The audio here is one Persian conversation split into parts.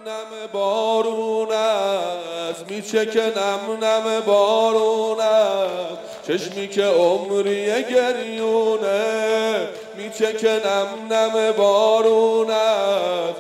نم بارون است میچکه نم بارون است چشمی که عمری گریونه میچکه نم بارون است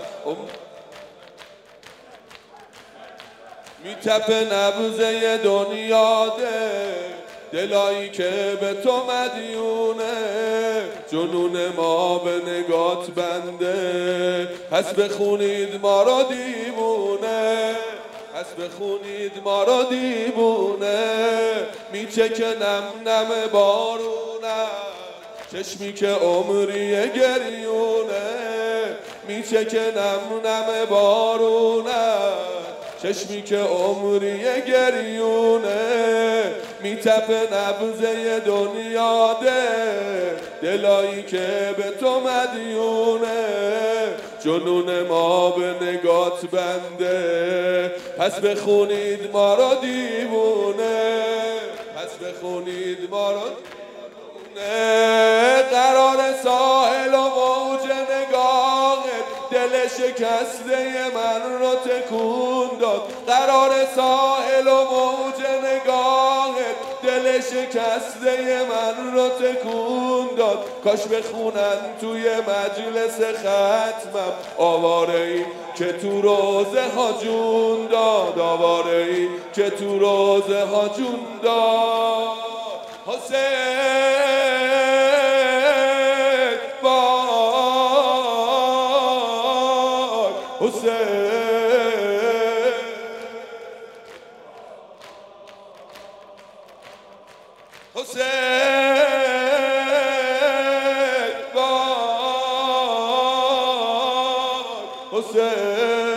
میتپه نبضه دنیا دلایی که به تو مدیونه جنون ما به نگات بنده پس بخونید ما را دیوونه پس بخونید ما را دیوونه میچکه نم بارونه چشمی که عمری گریونه میچکه نم بارونه چشمی که عمری گریونه میتپه نبضه دنیا دلایی که به تو مدیونه جنون ما به نگات بنده پس بخونید ما را دیوونه پس بخونید ما را دیوونه قرار ساحل و موج نگاهت دل شکسته من رو تکون داد قرار ساحل و موج نگاهت دل شکسته من رو تکون داد کاش بخونن توی مجلس ختمم آواره ای که تو روزه ها جون داد آواره ای که تو روزه ها جون داد حسین حسین حسین حسین